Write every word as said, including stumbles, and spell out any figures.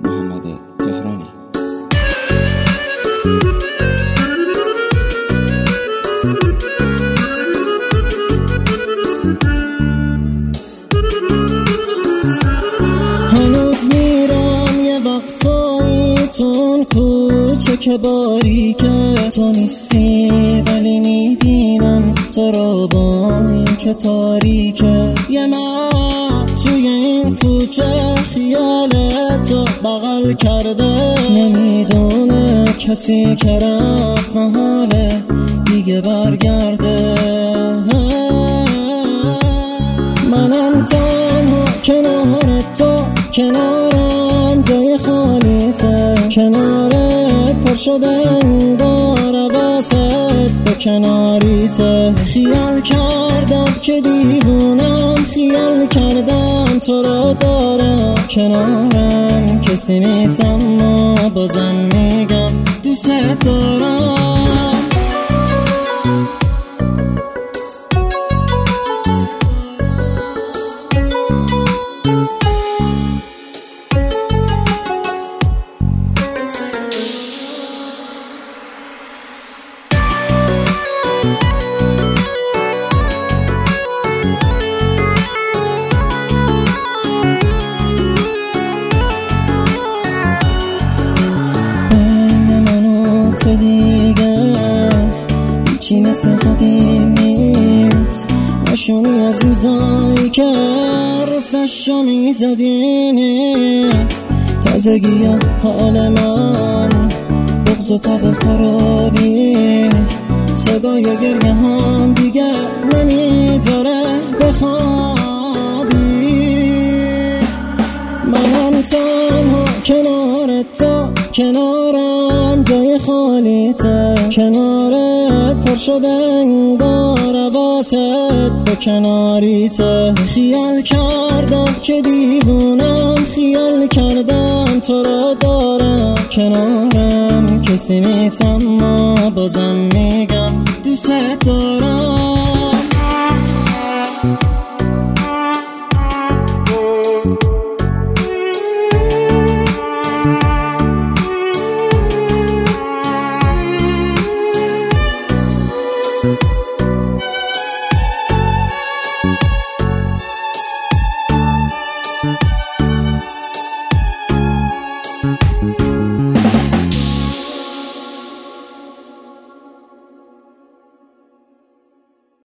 محمد تهرانی. هنوز میرم یه وقتایی تون کوچه که باریکه تو نیستی، ولی میبینم تو رو با این که تاریکه. یه من توی این کوچه خیالت تو بغل کرده، نمیدونه کسی که رفت محاله دیگه برگرده. منم تنها کنار تو، کنارم جای خالیته، کنارت پر شده انگار واسط به کناریته. خیال کردم که دیوونم، خیال کردم تو رو دارم کنارم، کسی نیست اما بازم میگم دوست دارم. تو دیگه هیچی مثل قدیم نیست، نشونی از روزایی که حرفشو میزدی نیست. تازگی حال من بغض و تب خرابی، صدای گریه هم دیگه نمیذاره بخوابی. منم تنها کنار تو، کنارم جای خالیته، کنارت پر شده انگار واسط به کناریته. خیال کردم که دیوونم، خیال کردم تو رو دارم کنارم، کسی نیست اما بازم میگم دوست دارم.